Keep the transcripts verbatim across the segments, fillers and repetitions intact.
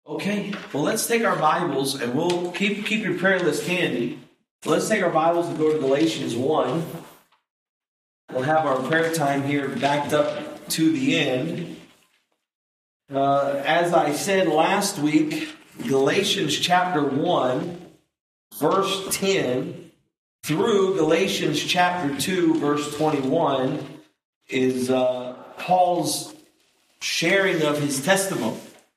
Okay, well, let's take our Bibles, and we'll keep keep your prayer list handy. Let's take our Bibles and go to Galatians one. We'll have our prayer time here backed up to the end. Uh, as I said last week, Galatians chapter one, verse ten, through Galatians chapter two, verse twenty-one, is uh, Paul's sharing of his testimony.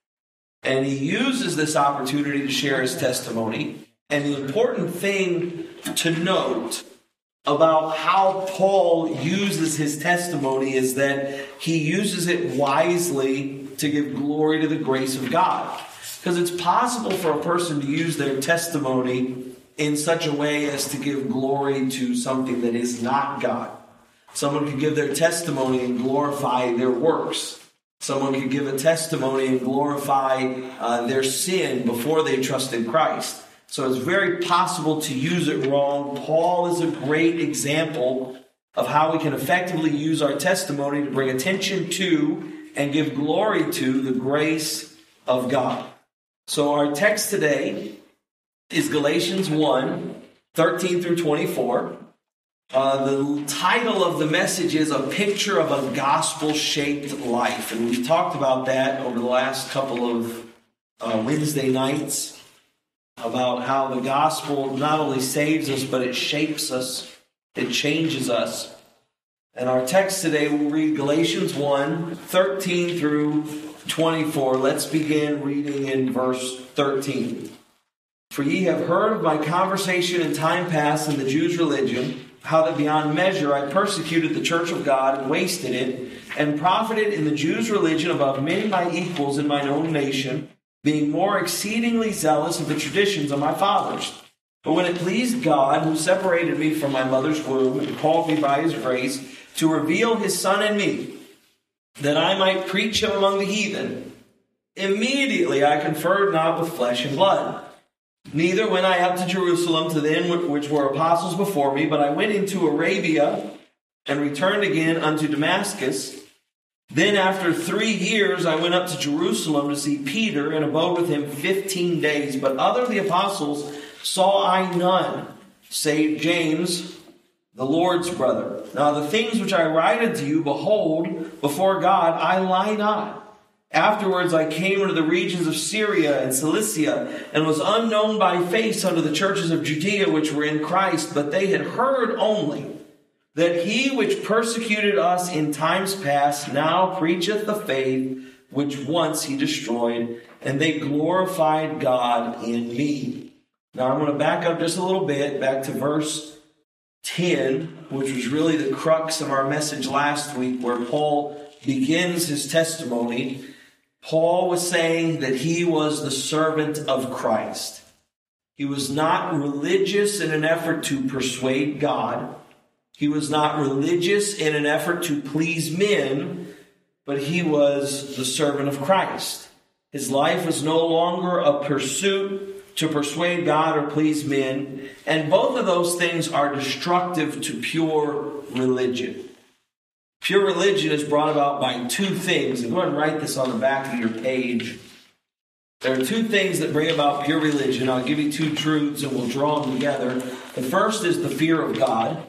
And he uses this opportunity to share his testimony. And the important thing to note about how Paul uses his testimony is that he uses it wisely to give glory to the grace of God. Because it's possible for a person to use their testimony in such a way as to give glory to something that is not God. Someone could give their testimony and glorify their works. Someone could give a testimony and glorify uh, their sin before they trusted Christ. So it's very possible to use it wrong. Paul is a great example of how we can effectively use our testimony to bring attention to and give glory to the grace of God. So our text today is Galatians one, thirteen through twenty-four. Uh, the title of the message is A Picture of a Gospel-Shaped Life. And we've talked about that over the last couple of uh, Wednesday nights, about how the gospel not only saves us, but it shapes us, it changes us. And our text today, we'll read Galatians one, thirteen through twenty-four. Let's begin reading in verse thirteen. For ye have heard of my conversation in time past in the Jews' religion, how that beyond measure I persecuted the church of God and wasted it, and profited in the Jews' religion above many my equals in mine own nation, being more exceedingly zealous of the traditions of my fathers. But when it pleased God, who separated me from my mother's womb, and called me by his grace, to reveal his Son in me, that I might preach him among the heathen, immediately I conferred not with flesh and blood. Neither went I up to Jerusalem to them which were apostles before me, but I went into Arabia, and returned again unto Damascus. Then after three years I went up to Jerusalem to see Peter, and abode with him fifteen days. But other of the apostles saw I none, save James, the Lord's brother. Now the things which I write unto you, behold, before God I lie not. Afterwards I came into the regions of Syria and Cilicia, and was unknown by face unto the churches of Judea which were in Christ, but they had heard only that he which persecuted us in times past now preacheth the faith which once he destroyed, and they glorified God in me. Now I'm going to back up just a little bit, back to verse ten, which was really the crux of our message last week, where Paul begins his testimony. Paul was saying that he was the servant of Christ. He was not religious in an effort to persuade God. He was not religious in an effort to please men, but he was the servant of Christ. His life was no longer a pursuit to persuade God or please men, and both of those things are destructive to pure religion. Pure religion is brought about by two things, and go ahead and write this on the back of your page. There are two things that bring about pure religion. I'll give you two truths and we'll draw them together. The first is the fear of God.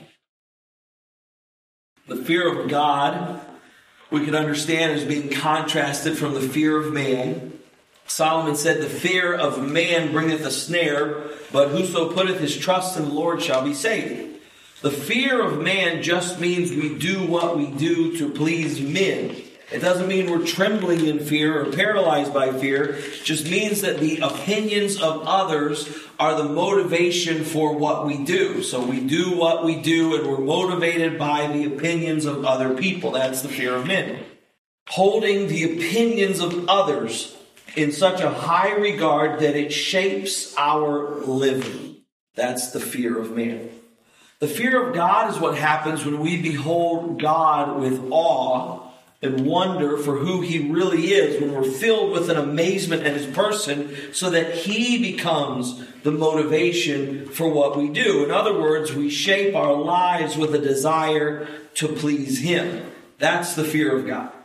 The fear of God, we can understand as being contrasted from the fear of man. Solomon said, the fear of man bringeth a snare, but whoso putteth his trust in the Lord shall be saved. The fear of man just means we do what we do to please men. It doesn't mean we're trembling in fear or paralyzed by fear. It just means that the opinions of others are the motivation for what we do. So we do what we do and we're motivated by the opinions of other people. That's the fear of men. Holding the opinions of others in such a high regard that it shapes our living. That's the fear of man. The fear of God is what happens when we behold God with awe and wonder for who he really is, when we're filled with an amazement at his person, so that he becomes the motivation for what we do. In other words, we shape our lives with a desire to please him. That's the fear of God.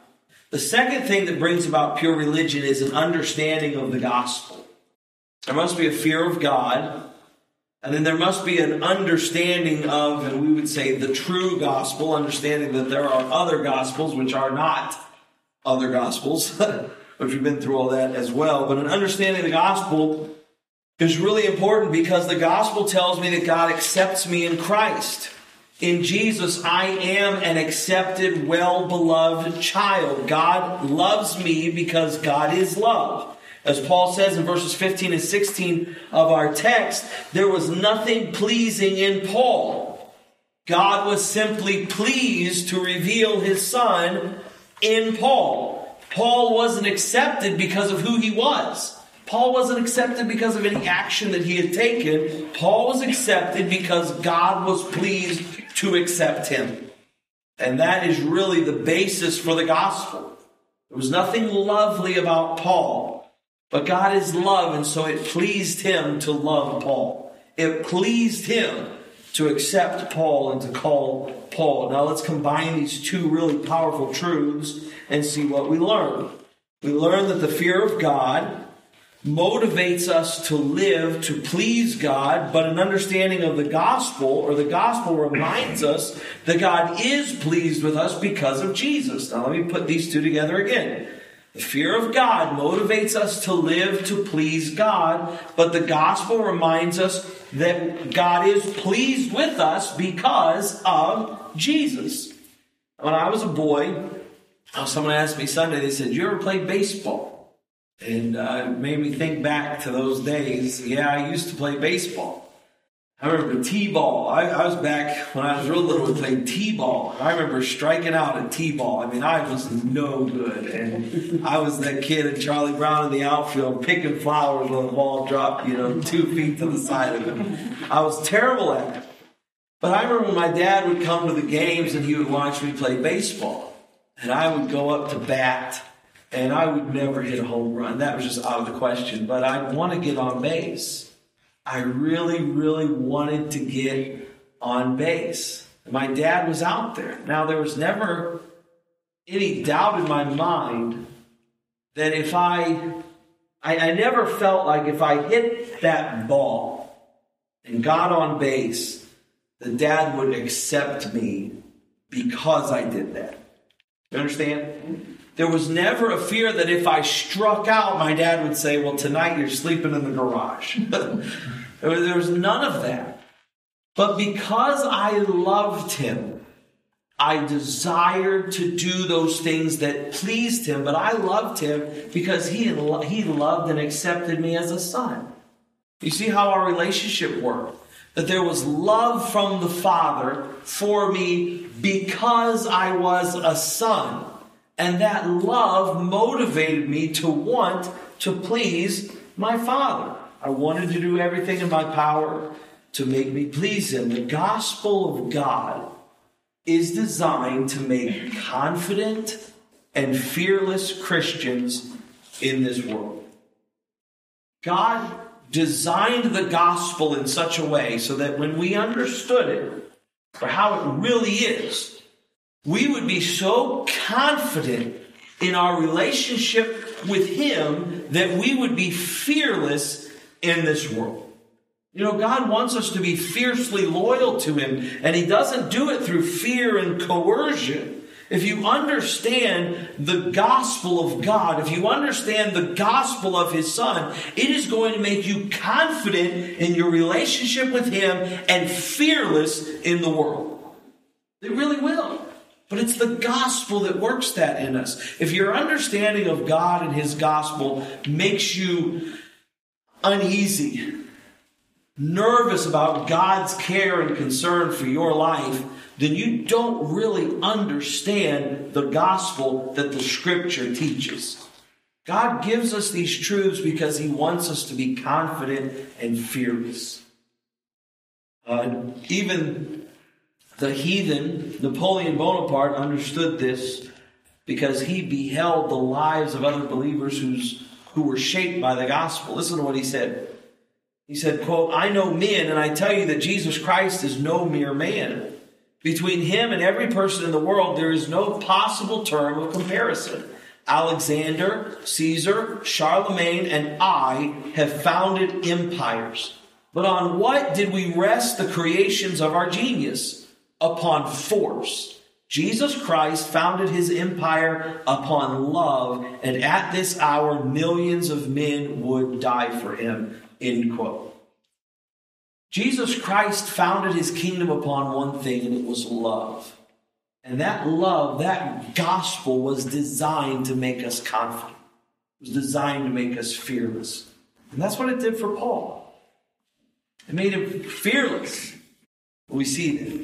The second thing that brings about pure religion is an understanding of the gospel. There must be a fear of God, and then there must be an understanding of, and we would say, the true gospel, understanding that there are other gospels which are not other gospels, which we've been through all that as well. But an understanding of the gospel is really important because the gospel tells me that God accepts me in Christ. In Jesus, I am an accepted, well-beloved child. God loves me because God is love. As Paul says in verses fifteen and sixteen of our text, there was nothing pleasing in Paul. God was simply pleased to reveal his Son in Paul. Paul wasn't accepted because of who he was. Paul wasn't accepted because of any action that he had taken. Paul was accepted because God was pleased to accept him. And that is really the basis for the gospel. There was nothing lovely about Paul, but God is love, and so it pleased him to love Paul. It pleased him to accept Paul and to call Paul. Now let's combine these two really powerful truths and see what we learn. We learn that the fear of God motivates us to live to please God, but an understanding of the gospel, or the gospel reminds us that God is pleased with us because of Jesus. Now let me put these two together again. The fear of God motivates us to live to please God, but the gospel reminds us that God is pleased with us because of Jesus. When I was a boy, someone asked me Sunday, they said, "You ever play baseball?" And uh, it made me think back to those days. Yeah, I used to play baseball. I remember T-ball. I, I was back when I was real little, we played T-ball. I remember striking out at T-ball. I mean, I was no good. And I was that kid at Charlie Brown in the outfield picking flowers when the ball dropped, you know, two feet to the side of him. I was terrible at it. But I remember when my dad would come to the games and he would watch me play baseball. And I would go up to bat. And I would never hit a home run. That was just out of the question. But I'd want to get on base. I really, really wanted to get on base. My dad was out there. Now, there was never any doubt in my mind that if I, I, I never felt like if I hit that ball and got on base, that Dad would accept me because I did that. You understand? There was never a fear that if I struck out, my dad would say, "Well, tonight you're sleeping in the garage." There was none of that. But because I loved him, I desired to do those things that pleased him. But I loved him because he, he loved and accepted me as a son. You see how our relationship worked? That there was love from the Father for me because I was a son. And that love motivated me to want to please my Father. I wanted to do everything in my power to make me please him. The gospel of God is designed to make confident and fearless Christians in this world. God designed the gospel in such a way so that when we understood it for how it really is, we would be so confident in our relationship with him that we would be fearless in this world. You know, God wants us to be fiercely loyal to him, and he doesn't do it through fear and coercion. If you understand the gospel of God, if you understand the gospel of his Son, it is going to make you confident in your relationship with him and fearless in the world. It really will. But it's the gospel that works that in us. If your understanding of God and his gospel makes you uneasy, nervous about God's care and concern for your life, then you don't really understand the gospel that the Scripture teaches. God gives us these truths because he wants us to be confident and fearless. Uh, even the heathen Napoleon Bonaparte understood this because he beheld the lives of other believers who's, who were shaped by the gospel. Listen to what he said. He said, quote, "I know men, and I tell you that Jesus Christ is no mere man. Between him and every person in the world, there is no possible term of comparison. Alexander, Caesar, Charlemagne, and I have founded empires. But on what did we rest the creations of our genius? Upon force. Jesus Christ founded his empire upon love, and at this hour millions of men would die for him. End quote. Jesus Christ founded his kingdom upon one thing, and it was love. And that love, that gospel was designed to make us confident. It was designed to make us fearless. And that's what it did for Paul. It made him fearless. We see that.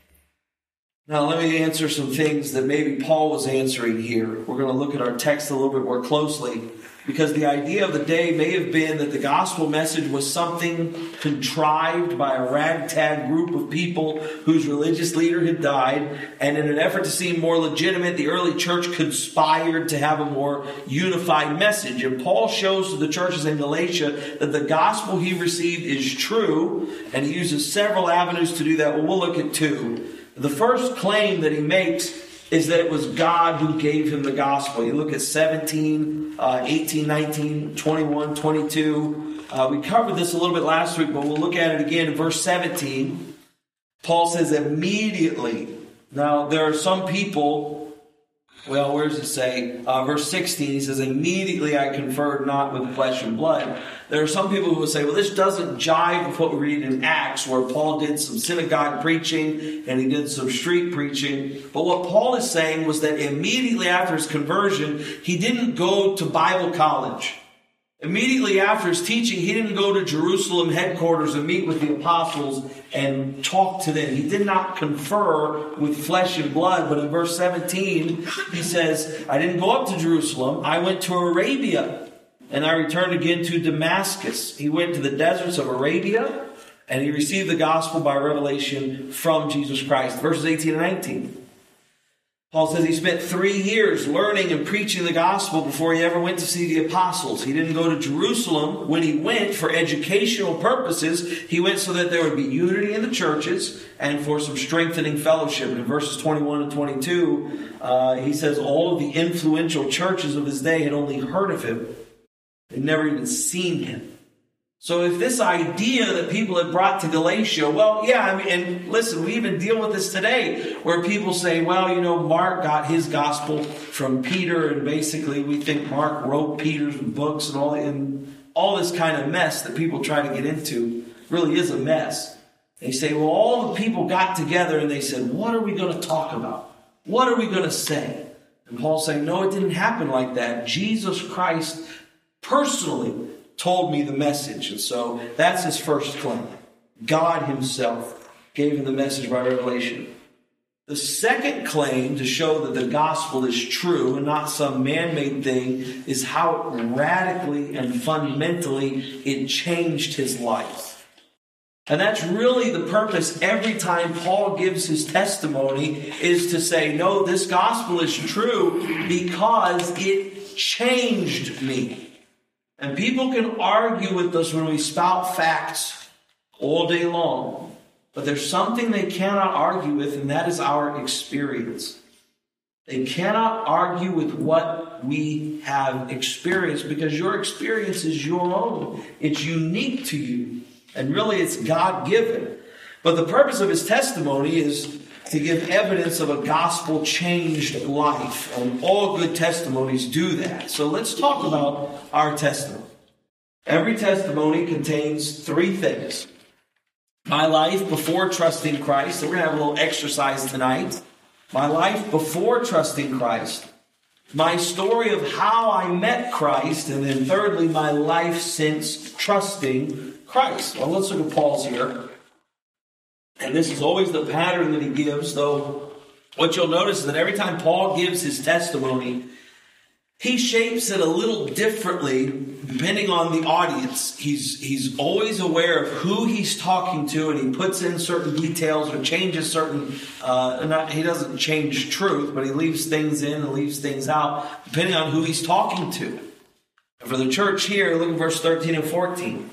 Now let me answer some things that maybe Paul was answering here. We're going to look at our text a little bit more closely, because the idea of the day may have been that the gospel message was something contrived by a ragtag group of people whose religious leader had died, and in an effort to seem more legitimate, the early church conspired to have a more unified message. And Paul shows to the churches in Galatia that the gospel he received is true, and he uses several avenues to do that. Well, we'll look at two. The first claim that he makes is that it was God who gave him the gospel. You look at seventeen, uh, eighteen, nineteen, twenty-one, twenty-two. Uh, we covered this a little bit last week, but we'll look at it again in verse seventeen. Paul says immediately. Now, there are some people, well, where does it say? Uh, verse sixteen, he says, immediately I conferred not with flesh and blood. There are some people who will say, well, this doesn't jive with what we read in Acts, where Paul did some synagogue preaching and he did some street preaching. But what Paul is saying was that immediately after his conversion, he didn't go to Bible college. Immediately after his teaching, he didn't go to Jerusalem headquarters and meet with the apostles and talk to them. He did not confer with flesh and blood. But in verse seventeen, he says, I didn't go up to Jerusalem. I went to Arabia, and I returned again to Damascus. He went to the deserts of Arabia, and he received the gospel by revelation from Jesus Christ. Verses eighteen and nineteen. Paul says he spent three years learning and preaching the gospel before he ever went to see the apostles. He didn't go to Jerusalem. When he went for educational purposes, he went so that there would be unity in the churches and for some strengthening fellowship. In verses twenty-one and twenty-two, uh, he says all of the influential churches of his day had only heard of him. They'd never even seen him. So if this idea that people had brought to Galatia, well, yeah, I mean, and listen, we even deal with this today, where people say, well, you know, Mark got his gospel from Peter, and basically we think Mark wrote Peter's books and all, and all this kind of mess that people try to get into really is a mess. They say, well, all the people got together and they said, what are we going to talk about? What are we going to say? And Paul's saying, no, it didn't happen like that. Jesus Christ personally told me the message. And so that's his first claim. God himself gave him the message by revelation. The second claim to show that the gospel is true and not some man-made thing is how radically and fundamentally it changed his life. And that's really the purpose every time Paul gives his testimony, is to say, no, this gospel is true because it changed me. And people can argue with us when we spout facts all day long. But there's something they cannot argue with, and that is our experience. They cannot argue with what we have experienced, because your experience is your own. It's unique to you. And really, it's God-given. But the purpose of his testimony is to give evidence of a gospel-changed life. And all good testimonies do that. So let's talk about our testimony. Every testimony contains three things. My life before trusting Christ. So we're going to have a little exercise tonight. My life before trusting Christ. My story of how I met Christ. And then thirdly, my life since trusting Christ. Well, let's look at Paul's here. And this is always the pattern that he gives, though what you'll notice is that every time Paul gives his testimony, he shapes it a little differently depending on the audience. He's he's always aware of who he's talking to, and he puts in certain details or changes certain, uh, not, he doesn't change truth, but he leaves things in and leaves things out depending on who he's talking to. And for the church here, look at verse thirteen and fourteen.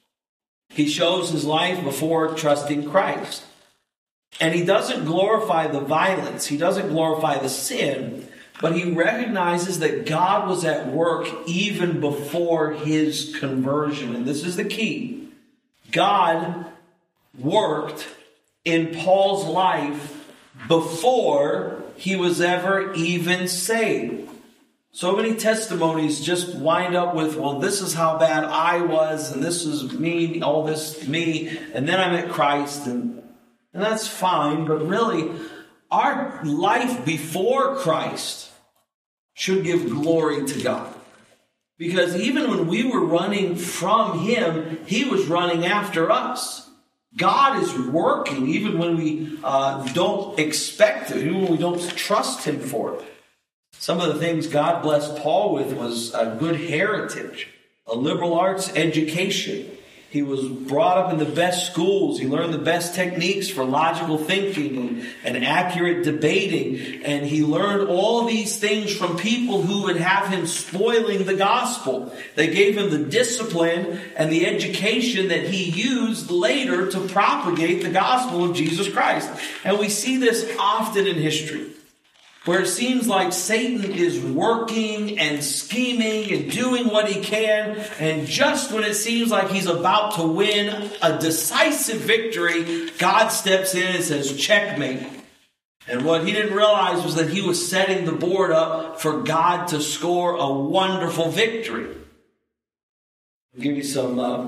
He shows his life before trusting Christ. And he doesn't glorify the violence. He doesn't glorify the sin. But he recognizes that God was at work even before his conversion. And this is the key. God worked in Paul's life before he was ever even saved. So many testimonies just wind up with, well, this is how bad I was, and this is me, all this me, and then I met Christ, and, and that's fine. But really, our life before Christ should give glory to God. Because even when we were running from him, he was running after us. God is working even when we uh, don't expect it, even when we don't trust him for it. Some of the things God blessed Paul with was a good heritage, a liberal arts education. He was brought up in the best schools. He learned the best techniques for logical thinking and, and accurate debating. And he learned all these things from people who would have him spoiling the gospel. They gave him the discipline and the education that he used later to propagate the gospel of Jesus Christ. And we see this often in history, where it seems like Satan is working and scheming and doing what he can, and just when it seems like he's about to win a decisive victory, God steps in and says, checkmate. And what he didn't realize was that he was setting the board up for God to score a wonderful victory. I'll give you some, uh,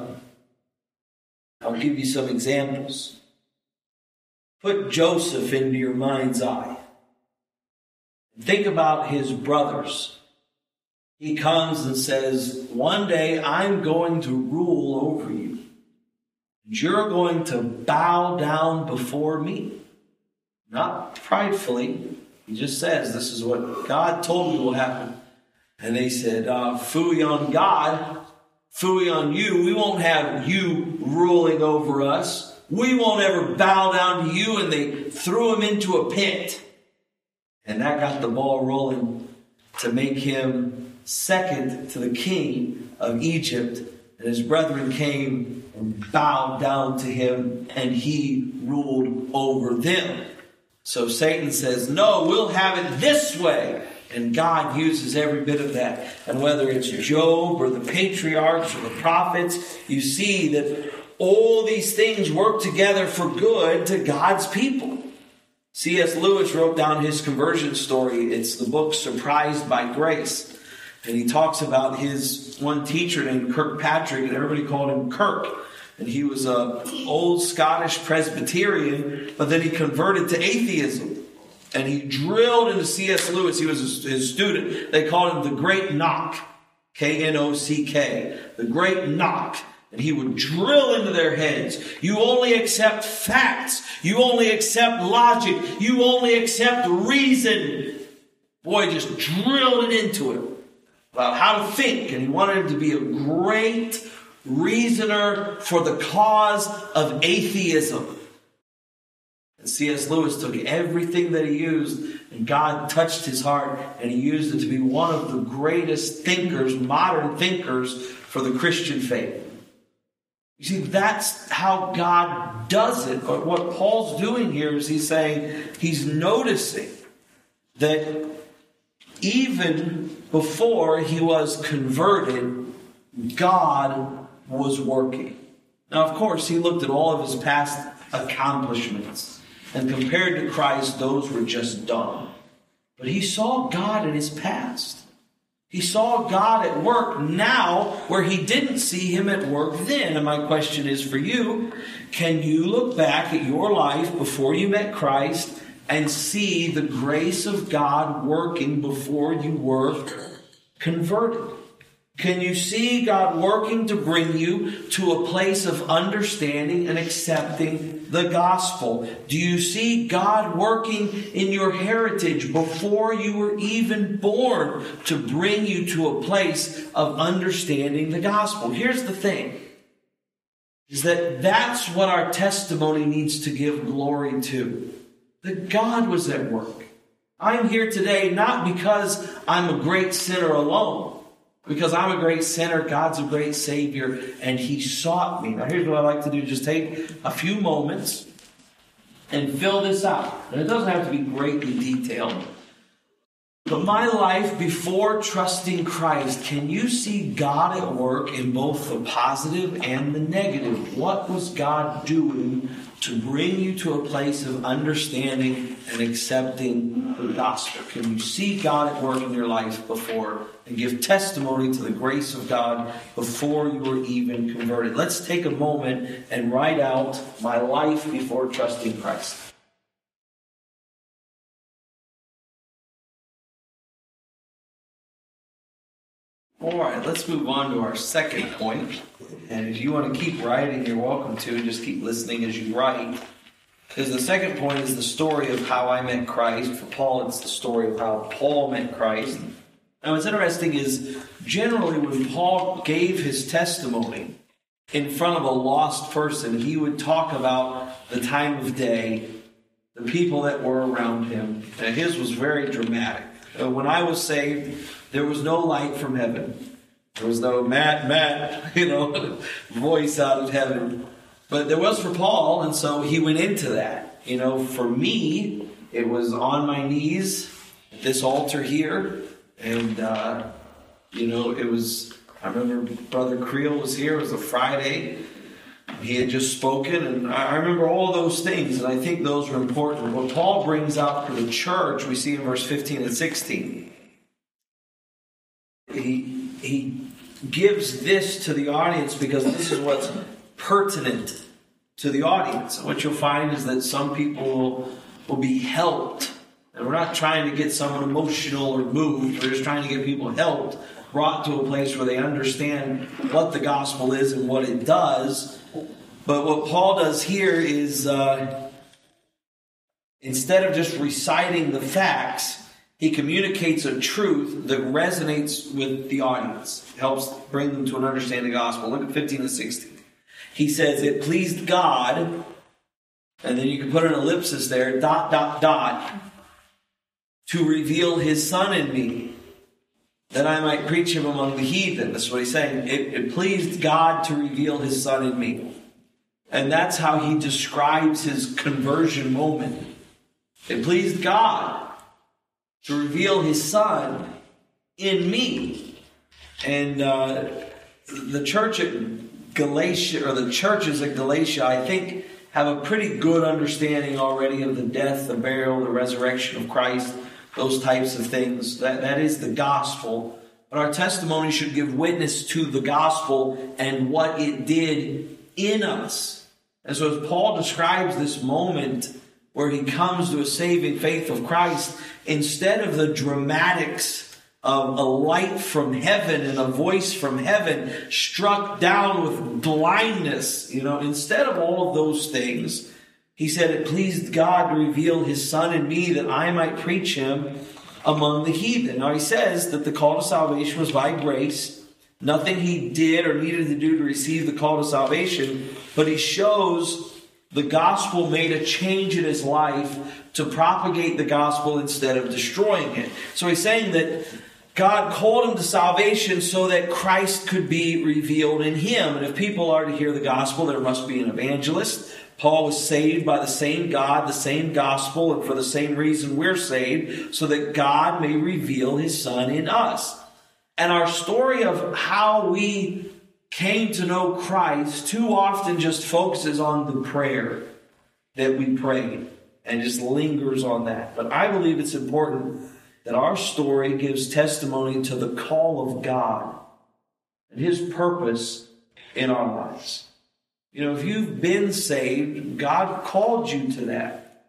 I'll give you some examples. Put Joseph into your mind's eye. Think about his brothers. He comes and says, one day I'm going to rule over you. You're going to bow down before me. Not pridefully. He just says, this is what God told me will happen. And they said, uh, phooey on God, phooey on you. We won't have you ruling over us. We won't ever bow down to you. And they threw him into a pit. And that got the ball rolling to make him second to the king of Egypt. And his brethren came and bowed down to him, and he ruled over them. So Satan says, no, we'll have it this way. And God uses every bit of that. And whether it's Job or the patriarchs or the prophets, you see that all these things work together for good to God's people. C S Lewis wrote down his conversion story. It's the book Surprised by Grace. And he talks about his one teacher named Kirkpatrick, and everybody called him Kirk. And he was an old Scottish Presbyterian, but then he converted to atheism. And he drilled into C S Lewis. He was his student. They called him the Great Knock. K N O C K. The Great Knock. And he would drill into their heads. You only accept facts. You only accept logic. You only accept reason. Boy, just drilled it into him about how to think. And he wanted him to be a great reasoner for the cause of atheism. And C S Lewis took everything that he used, and God touched his heart, and he used it to be one of the greatest thinkers, modern thinkers, for the Christian faith. You see, that's how God does it. But what Paul's doing here is he's saying, he's noticing that even before he was converted, God was working. Now, of course, he looked at all of his past accomplishments, and compared to Christ, those were just dung. But he saw God in his past. He saw God at work now where he didn't see him at work then. And my question is for you, can you look back at your life before you met Christ and see the grace of God working before you were converted? Can you see God working to bring you to a place of understanding and accepting the gospel? Do you see God working in your heritage before you were even born to bring you to a place of understanding the gospel? Here's the thing, is that that's what our testimony needs to give glory to. That God was at work. I'm here today not because I'm a great sinner alone. Because I'm a great sinner, God's a great Savior, and He sought me. Now here's what I like to do. Just take a few moments and fill this out. And it doesn't have to be greatly detailed. But my life before trusting Christ, can you see God at work in both the positive and the negative? What was God doing to bring you to a place of understanding and accepting the gospel? Can you see God at work in your life before and give testimony to the grace of God before you were even converted? Let's take a moment and write out my life before trusting Christ. All right, let's move on to our second point. And if you want to keep writing, you're welcome to. Just keep listening as you write. Because the second point is the story of how I met Christ. For Paul, it's the story of how Paul met Christ. Now, what's interesting is generally when Paul gave his testimony in front of a lost person, he would talk about the time of day, the people that were around him. And his was very dramatic. When I was saved, there was no light from heaven. There was no Matt, Matt, you know, voice out of heaven. But there was for Paul, and so he went into that. You know, for me, it was on my knees at this altar here. And, uh, you know, it was, I remember Brother Creel was here. It was a Friday. He had just spoken, and I remember all those things, and I think those are important. What Paul brings out for the church, we see in verse fifteen and sixteen. He, he gives this to the audience because this is what's pertinent to the audience. What you'll find is that some people will, will be helped. And we're not trying to get someone emotional or moved. We're just trying to get people helped, brought to a place where they understand what the gospel is and what it does. But what Paul does here is, uh, instead of just reciting the facts, he communicates a truth that resonates with the audience. It helps bring them to an understanding of the gospel. Look at fifteen and sixteen. He says, it pleased God, and then you can put an ellipsis there, dot, dot, dot, to reveal his Son in me, that I might preach him among the heathen. That's what he's saying. It, it pleased God to reveal his Son in me. And that's how he describes his conversion moment. It pleased God to reveal his Son in me. And uh, the church at Galatia, or the churches at Galatia, I think, have a pretty good understanding already of the death, the burial, the resurrection of Christ, those types of things. That, that is the gospel. But our testimony should give witness to the gospel and what it did in us. And so as Paul describes this moment where he comes to a saving faith of Christ, instead of the dramatics of a light from heaven and a voice from heaven struck down with blindness, you know, instead of all of those things, he said, it pleased God to reveal his Son in me that I might preach him among the heathen. Now he says that the call to salvation was by grace. Nothing he did or needed to do to receive the call to salvation, but he shows the gospel made a change in his life to propagate the gospel instead of destroying it. So he's saying that God called him to salvation so that Christ could be revealed in him. And if people are to hear the gospel, there must be an evangelist. Paul was saved by the same God, the same gospel, and for the same reason we're saved, so that God may reveal his Son in us. And our story of how we came to know Christ too often just focuses on the prayer that we prayed and just lingers on that. But I believe it's important that our story gives testimony to the call of God and his purpose in our lives. You know, if you've been saved, God called you to that.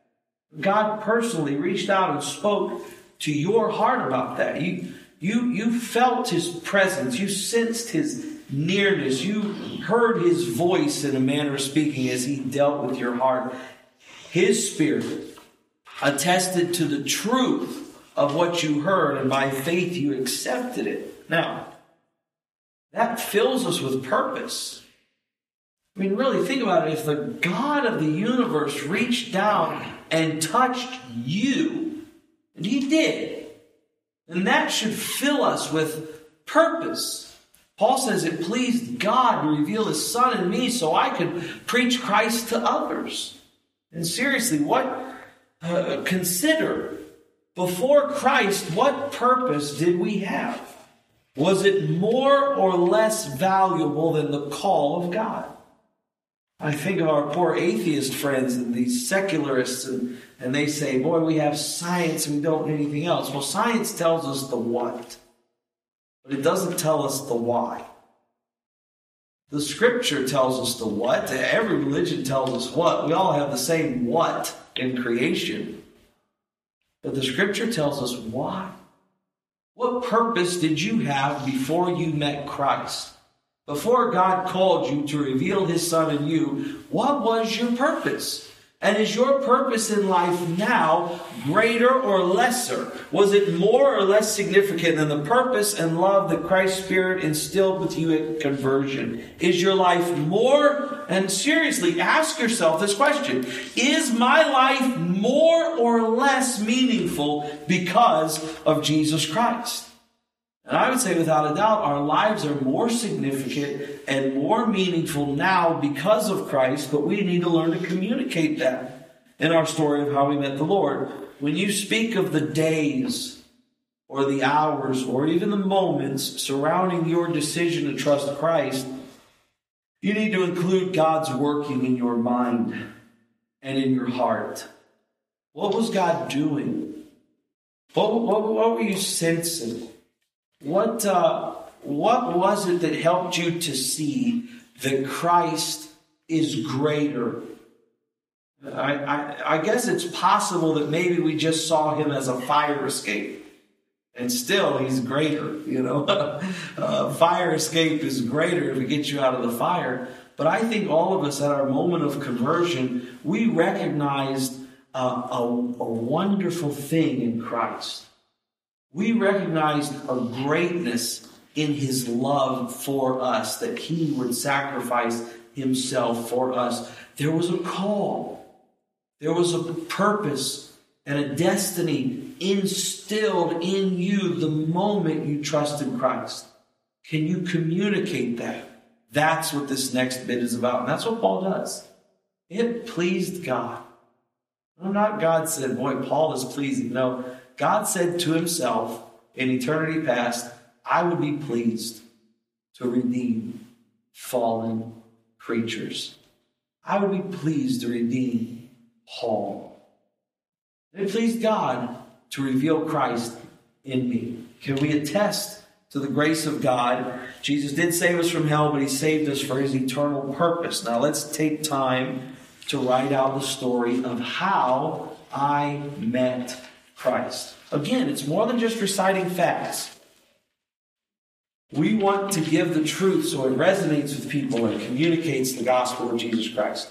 God personally reached out and spoke to your heart about that. You, you, you felt his presence. You sensed his nearness. You heard his voice in a manner of speaking as he dealt with your heart. His Spirit attested to the truth of what you heard, and by faith you accepted it. Now, that fills us with purpose. I mean, really, think about it. If the God of the universe reached down and touched you, and he did, then that should fill us with purpose. Paul says it pleased God to reveal his Son in me so I could preach Christ to others. And seriously, what uh, consider Before Christ, what purpose did we have? Was it more or less valuable than the call of God? I think of our poor atheist friends and these secularists, and, and they say, boy, we have science and we don't need anything else. Well, science tells us the what, but it doesn't tell us the why. The Scripture tells us the what. Every religion tells us what. We all have the same what in creation. But the Scripture tells us why. What purpose did you have before you met Christ? Before God called you to reveal His Son in you, what was your purpose? And is your purpose in life now greater or lesser? Was it more or less significant than the purpose and love that Christ's Spirit instilled with you at conversion? Is your life more, and seriously, ask yourself this question, is my life more or less meaningful because of Jesus Christ? And I would say without a doubt, our lives are more significant and more meaningful now because of Christ, but we need to learn to communicate that in our story of how we met the Lord. When you speak of the days or the hours or even the moments surrounding your decision to trust Christ, you need to include God's working in your mind and in your heart. What was God doing? What, what, what were you sensing? What uh, what was it that helped you to see that Christ is greater? I, I, I guess it's possible that maybe we just saw Him as a fire escape. And still, He's greater, you know. uh, fire escape is greater if it gets you out of the fire. But I think all of us at our moment of conversion, we recognized uh, a, a wonderful thing in Christ. We recognized a greatness in His love for us, that He would sacrifice Himself for us. There was a call. There was a purpose and a destiny instilled in you the moment you trusted Christ. Can you communicate that? That's what this next bit is about. And that's what Paul does. It pleased God. No, not God said, boy, Paul is pleasing. No, God said to Himself in eternity past, I would be pleased to redeem fallen creatures. I would be pleased to redeem Paul. It pleased God to reveal Christ in me. Can we attest to the grace of God? Jesus did save us from hell, but He saved us for His eternal purpose. Now let's take time to write out the story of how I met Christ. Again, it's more than just reciting facts. We want to give the truth so it resonates with people and communicates the gospel of Jesus Christ.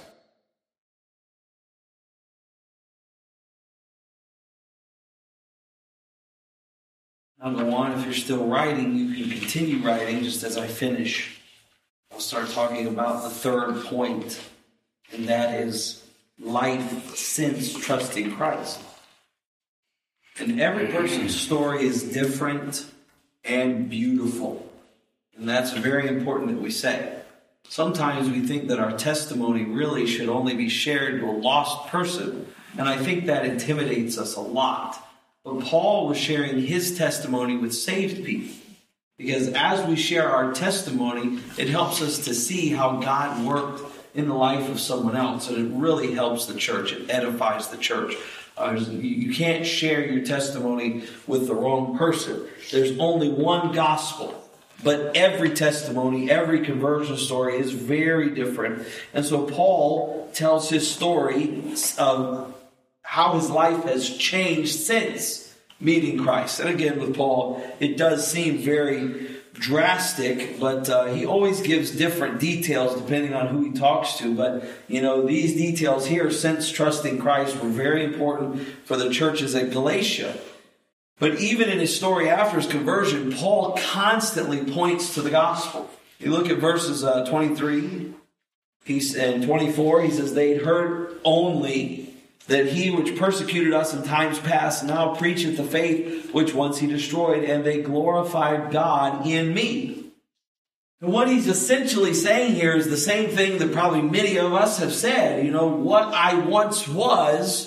I'll go on. If you're still writing, you can continue writing just as I finish. I'll start talking about the third point, and that is life since trusting Christ. And every person's story is different and beautiful. And that's very important that we say. Sometimes we think that our testimony really should only be shared to a lost person. And I think that intimidates us a lot. But Paul was sharing his testimony with saved people. Because as we share our testimony, it helps us to see how God worked in the life of someone else. And it really helps the church. It edifies the church. Uh, you can't share your testimony with the wrong person. There's only one gospel. But every testimony, every conversion story is very different. And so Paul tells his story of how his life has changed since meeting Christ. And again, with Paul, it does seem very drastic, but uh, he always gives different details depending on who he talks to. But, you know, these details here, since trusting Christ, were very important for the churches at Galatia. But even in his story after his conversion, Paul constantly points to the gospel. You look at verses uh, twenty-three he's, and twenty-four, he says, they'd heard only that he which persecuted us in times past now preacheth the faith which once he destroyed, and they glorified God in me. And what he's essentially saying here is the same thing that probably many of us have said. You know, what I once was,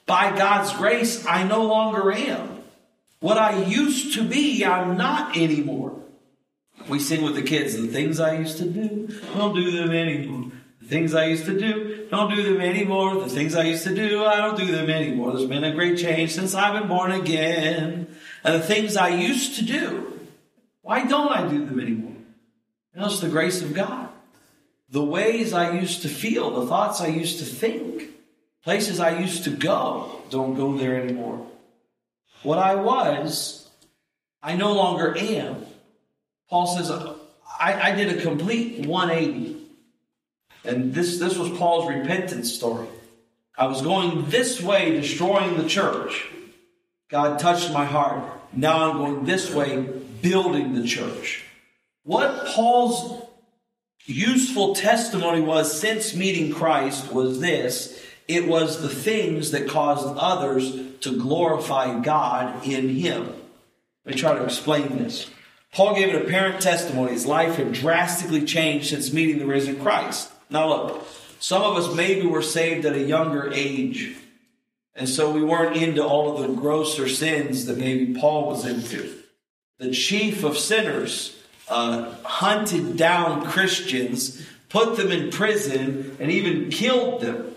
By God's grace, I no longer am. What I used to be, I'm not anymore. We sing with the kids, the things I used to do, don't do them anymore. The things I used to do, don't do them anymore. The things I used to do, I don't do them anymore. There's been a great change since I've been born again. And the things I used to do, why don't I do them anymore? You know, it's the grace of God. The ways I used to feel, the thoughts I used to think, places I used to go, don't go there anymore. What I was, I no longer am. Paul says, I, I did a complete one eighty. And this, this was Paul's repentance story. I was going this way, destroying the church. God touched my heart. Now I'm going this way, building the church. What Paul's useful testimony was since meeting Christ was this. It was the things that caused others to glorify God in him. Let me try to explain this. Paul gave an apparent testimony. His life had drastically changed since meeting the risen Christ. Now look, some of us maybe were saved at a younger age. And so we weren't into all of the grosser sins that maybe Paul was into. The chief of sinners uh, hunted down Christians, put them in prison, and even killed them.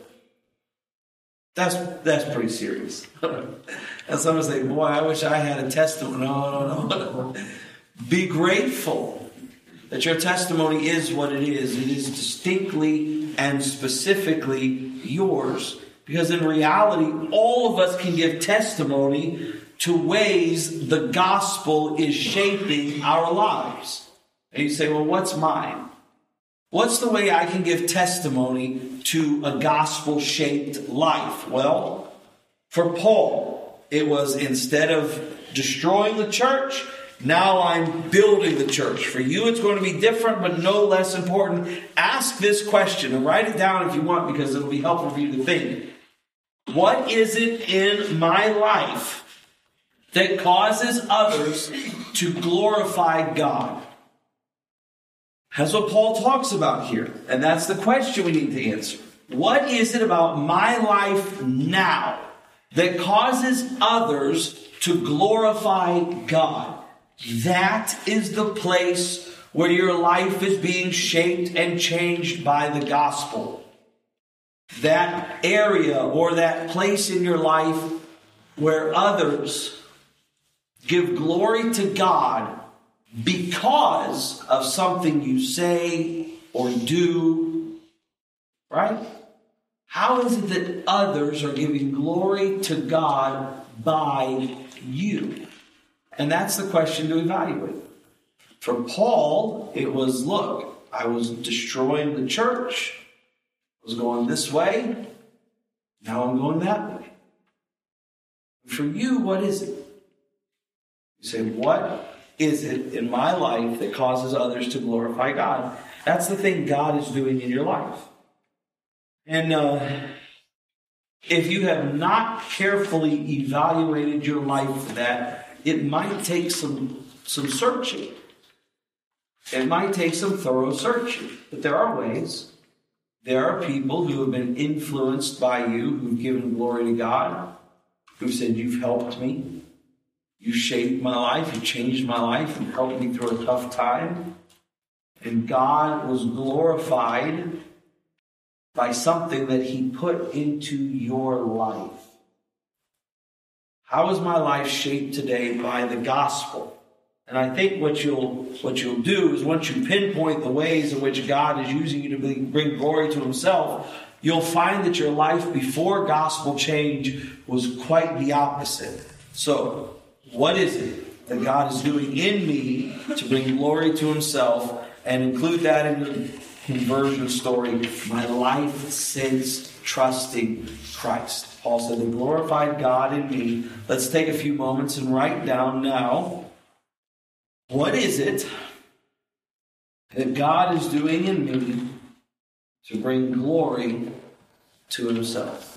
That's that's pretty serious. And someone say, boy, I wish I had a testimony. No, no, no. Be grateful that your testimony is what it is. It is distinctly and specifically yours. Because in reality, all of us can give testimony to ways the gospel is shaping our lives. And you say, well, what's mine? What's the way I can give testimony to a gospel-shaped life? Well, for Paul, it was instead of destroying the church, now I'm building the church. For you, it's going to be different, but no less important. Ask this question and write it down if you want, because it'll be helpful for you to think. What is it in my life that causes others to glorify God? That's what Paul talks about here. And that's the question we need to answer. What is it about my life now that causes others to glorify God? That is the place where your life is being shaped and changed by the gospel. That area or that place in your life where others give glory to God because of something you say or do, right? How is it that others are giving glory to God by you? And that's the question to evaluate. For Paul, it was, look, I was destroying the church. I was going this way. Now I'm going that way. For you, what is it? You say, what is it in my life that causes others to glorify God? That's the thing God is doing in your life. And uh, if you have not carefully evaluated your life for that, it might take some, some searching. It might take some thorough searching. But there are ways. There are people who have been influenced by you, who've given glory to God, who said, you've helped me. You shaped my life. You changed my life. You helped me through a tough time. And God was glorified by something that he put into your life. How is my life shaped today by the gospel? And I think what you'll what you'll do is once you pinpoint the ways in which God is using you to bring glory to himself, you'll find that your life before gospel change was quite the opposite. So, what is it that God is doing in me to bring glory to himself, and include that in the conversion story, my life since trusting Christ? Paul said, the glorified God in me. Let's take a few moments and write down now, what is it that God is doing in me to bring glory to himself?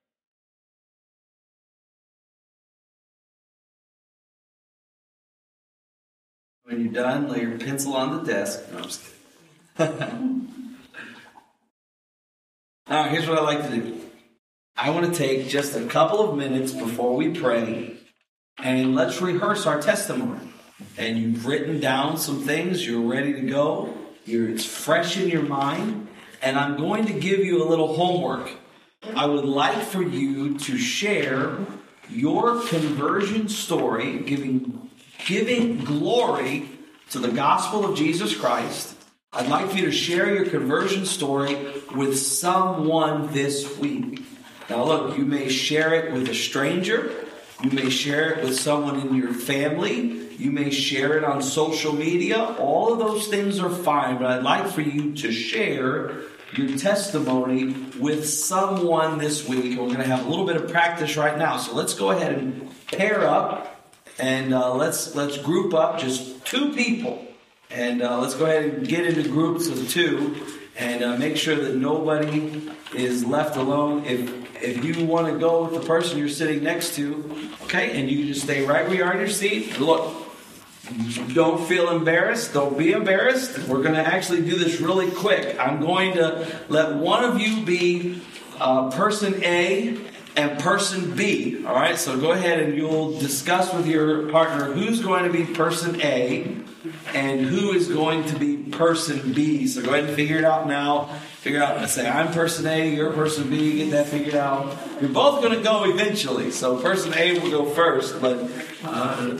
When you're done, lay your pencil on the desk. No, I'm just kidding. Now, here's what I like to do. I want to take just a couple of minutes before we pray, and let's rehearse our testimony. And you've written down some things, you're ready to go, you're, it's fresh in your mind, and I'm going to give you a little homework. I would like for you to share your conversion story, giving, giving glory to the gospel of Jesus Christ. I'd like for you to share your conversion story with someone this week. Now look, you may share it with a stranger. You may share it with someone in your family. You may share it on social media. All of those things are fine, but I'd like for you to share your testimony with someone this week. We're going to have a little bit of practice right now. So let's go ahead and pair up, and uh, let's let's group up just two people. And uh, let's go ahead and get into groups of two, and uh, make sure that nobody is left alone. If if you want to go with the person you're sitting next to, okay, and you just stay right where you are in your seat. And look, don't feel embarrassed. Don't be embarrassed. We're going to actually do this really quick. I'm going to let one of you be uh, person A and person B. All right, so go ahead and you'll discuss with your partner who's going to be person A and who is going to be person B. So go ahead and figure it out now. Figure out, let's say I'm person A, you're person B, get that figured out. You're both going to go eventually. So person A will go first, but... Uh,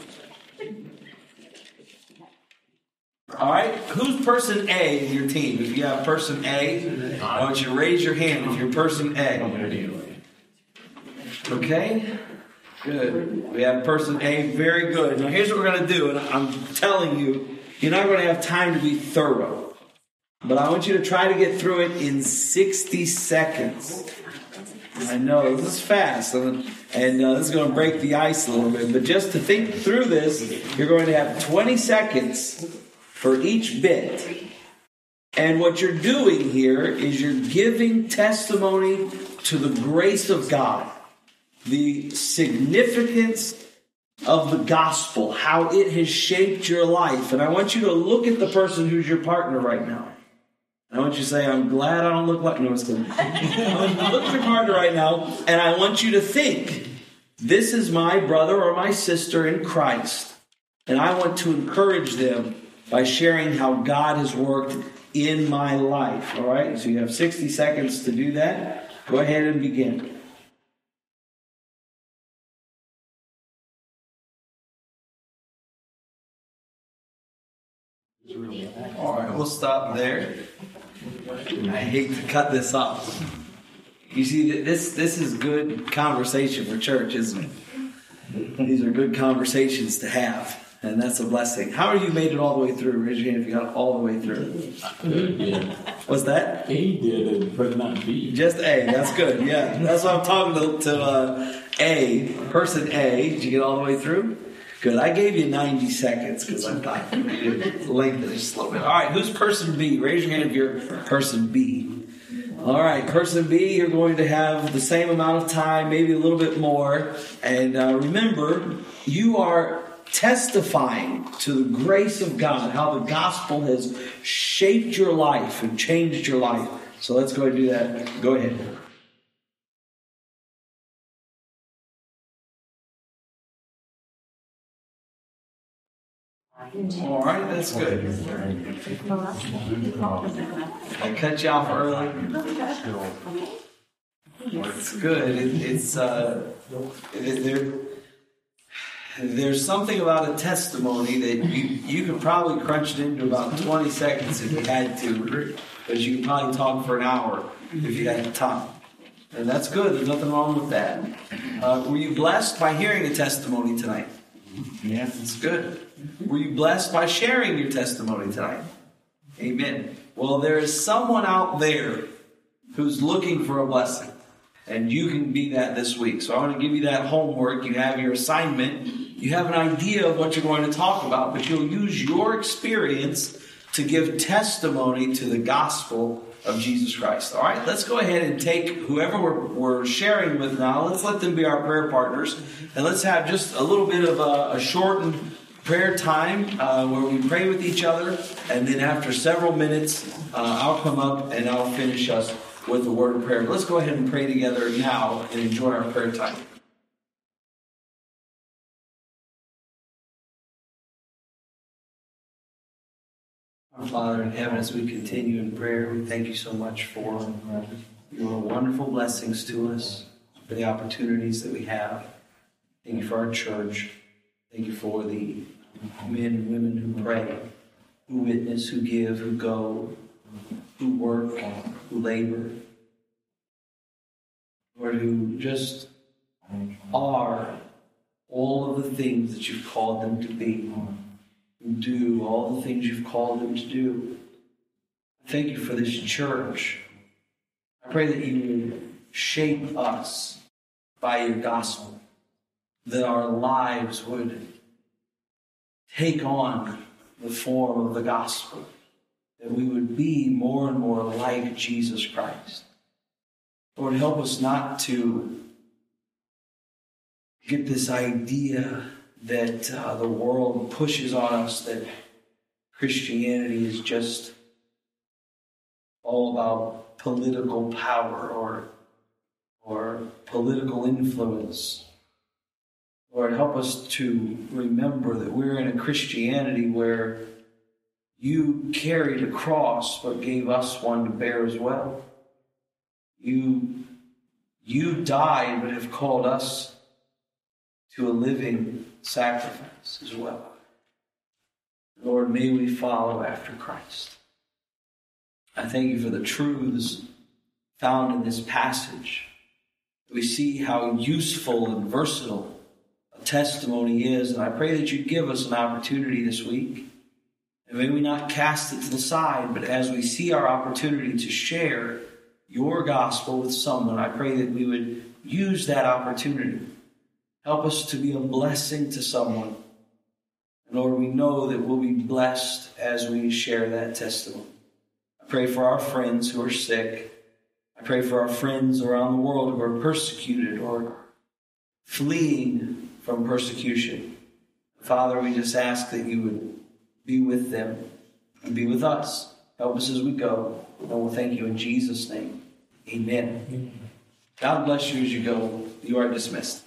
all right, who's person A in your team? If you have person A, I want you to raise your hand if you're person A. Okay? Good. We have person A. Very good. Now here's what we're going to do, and I'm telling you, you're not going to have time to be thorough. But I want you to try to get through it in sixty seconds. I know, this is fast, and, and uh, this is going to break the ice a little bit. But just to think through this, you're going to have twenty seconds for each bit. And what you're doing here is you're giving testimony to the grace of God, the significance of the gospel, how it has shaped your life. And I want you to look at the person who's your partner right now. I want you to say, I'm glad I don't look like... No, I was kidding. I want you to look at your partner right now, and I want you to think, this is my brother or my sister in Christ. And I want to encourage them by sharing how God has worked in my life. All right? So you have sixty seconds to do that. Go ahead and begin. All right, we'll stop there. I hate to cut this off. You see, this this is good conversation for church, isn't it? These are good conversations to have, and that's a blessing. How have you made it all the way through? Raise your hand if you got it all the way through. He did. What's that? A did it, but not B. Just A. That's good. Yeah, that's what I'm talking to, to uh, A, person A. Did you get all the way through? Good. I gave you ninety seconds because I thought you'd lengthen it just a little bit. All right, who's person B? Raise your hand if you're person B. All right, person B, you're going to have the same amount of time, maybe a little bit more. And uh, remember, you are testifying to the grace of God, how the gospel has shaped your life and changed your life. So let's go ahead and do that. Go ahead. All right, that's good. I cut you off early. It's good. It, it's uh, it, there. There's something about a testimony that you you could probably crunch it into about twenty seconds if you had to, because you could probably talk for an hour if you had the time. And that's good. There's nothing wrong with that. Uh, were you blessed by hearing a testimony tonight? Yeah. It's good. Were you blessed by sharing your testimony tonight? Amen. Well, there is someone out there who's looking for a blessing, and you can be that this week. So I want to give you that homework. You have your assignment. You have an idea of what you're going to talk about, but you'll use your experience to give testimony to the gospel of Jesus Christ. All right, let's go ahead and take whoever we're, we're sharing with now. Let's let them be our prayer partners, and let's have just a little bit of a, a shortened prayer time uh, where we pray with each other, and then after several minutes, uh, I'll come up and I'll finish us with a word of prayer. But let's go ahead and pray together now and enjoy our prayer time. Our Father in heaven, as we continue in prayer, we thank you so much for your wonderful blessings to us, for the opportunities that we have. Thank you for our church. Thank you for the men and women who pray, who witness, who give, who go, who work, who labor. Lord, who just are all of the things that you've called them to be. Who do all the things you've called them to do. Thank you for this church. I pray that you would shape us by your gospel, that our lives would take on the form of the gospel, that we would be more and more like Jesus Christ. Lord, help us not to get this idea that uh, the world pushes on us that Christianity is just all about political power or, or political influence. Lord, help us to remember that we're in a Christianity where you carried a cross but gave us one to bear as well. You, you died but have called us to a living sacrifice as well. Lord, may we follow after Christ. I thank you for the truths found in this passage. We see how useful and versatile a testimony is, and I pray that you give us an opportunity this week. And may we not cast it to the side, but as we see our opportunity to share your gospel with someone, I pray that we would use that opportunity. Help us to be a blessing to someone. And Lord, we know that we'll be blessed as we share that testimony. I pray for our friends who are sick. I pray for our friends around the world who are persecuted or fleeing from persecution. Father, we just ask that you would be with them and be with us. Help us as we go. And we'll thank you in Jesus' name. Amen. God bless you as you go. You are dismissed.